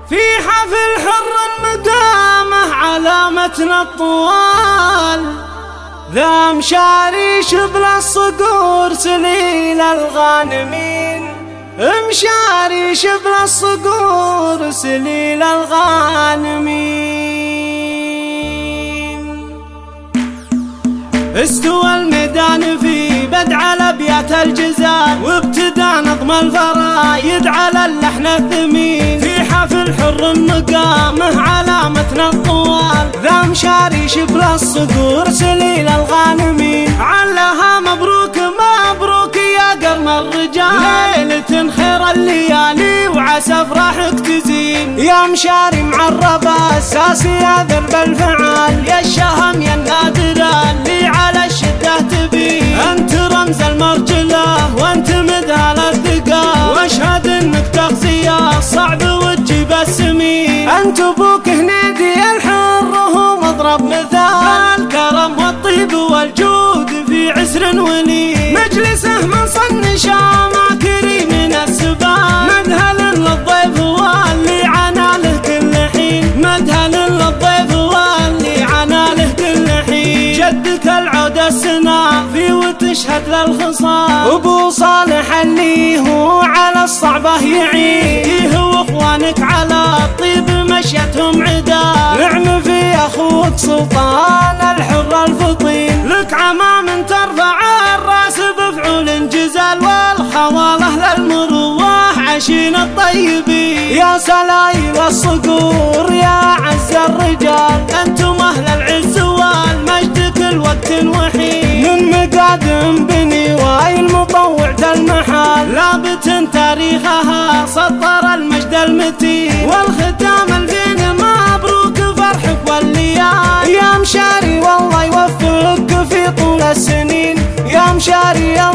في حفل حر مدامه علامتنا الطوال، ذا مشاري شبل الصقور سليل الغانمين، مشاري شبل الصقور سليل الغانمين. استوى الميدان في بدع الابيات الجزال، وابتدى نظم الفرايد على اللحن الثمين. في حفل حر مقامه علامتنا الطوال، ذا مشاري شبل الصقور سليل الغانمين. علها مبروك مبروك يا قرن الرجال، ليلة خير الليالي وعسى افراحك تزين. يا مشاري معربة اساسي يا ذرب الفعال، يا الشهم يا النادرة اللي على الشدة تبين. انت رمز المرجلة وانت مدهل الثقة، واشهد انك تغزية صعب وتجيب السمين. انت ابوك هنيدي الحر وهو مضرب مثال، الكرم والطيب والجود في عسر ولي. مجلسه من صن شاماكري من السبال، مدهل للضيف واللي عنا له كل حين. مدهل للضيف واللي عنا له كل حين. جدك العود السنا في وتشهد للخصال، ابو صالح اللي هو على الصعبة يعين. واخوانك على الطيب مشيتهم عدال، نعم في اخوك سلطان الحر الفطين. لك عمام ترفع الراس بفعول جزال، والخواله للمروح عشين الطيبين. يا سلايل الصقور يا عز الرجال، انتم اهل العز والمجد كل وقت وحين. من مقادم بني وايل مطوعة المحال، لابت تاريخها سطر المجد المتين. والختام الفين مبروك فرحك والليالي، يا مشاري والله يوفقك في طول السنين. يا مشاري